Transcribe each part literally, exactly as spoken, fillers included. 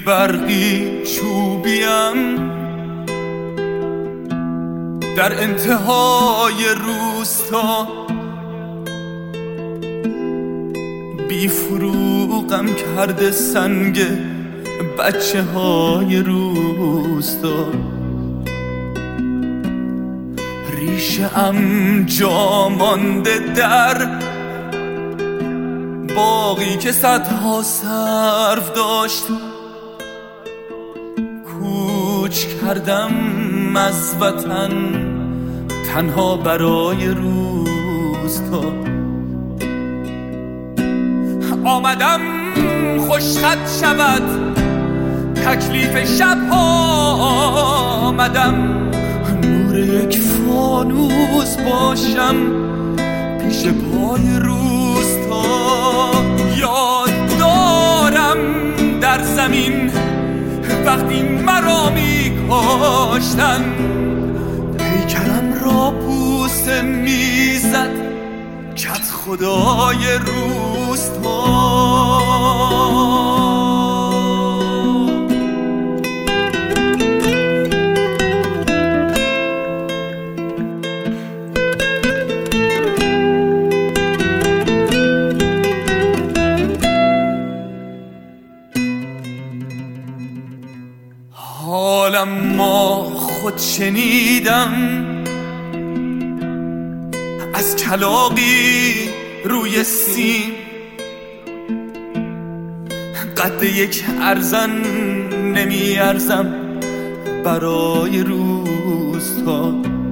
برقی چوبیم در انتهای روستا، بی فروغم کرده سنگ بچه های روستا. ریشه ام جا مانده در باغی که صدها سرو داشت، کوچ کردم از وطن تنها برای روستا. آمدم خوشخط شود تکلیف شبها، آمدم نور یک فانوس باشم پیش پای روستا. یاد دارم در زمین وقتی مرا می کاشتن، پیکرم را بوسه می زد کت خدای روستا. حالم ما خود شنیدم از کلاغی روی سیم، قد یک ارزن نمی ارزم برای روستا.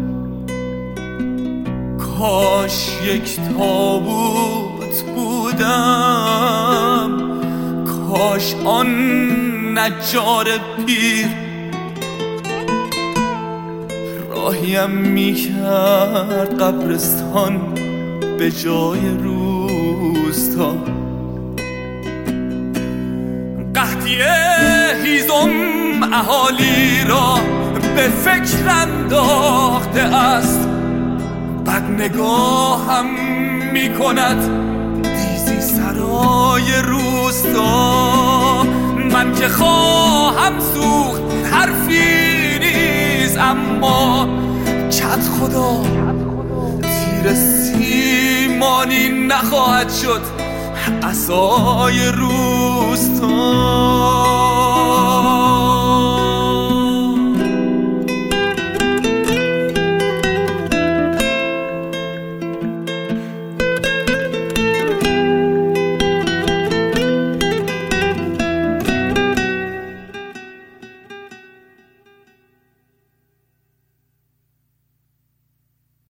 کاش یک تابوت بودم، کاش آن نجار پیر راهیم میکرد قبرستان به جای روستا. قحطی هیزم اهالی را به فکر انداخته است، بد نگاهم میکند دیزی سرای روستا. من که خواهم سوخت حرفی نیست، اما کت خدا تیر سیمانی نخواهد شد عصای روستا.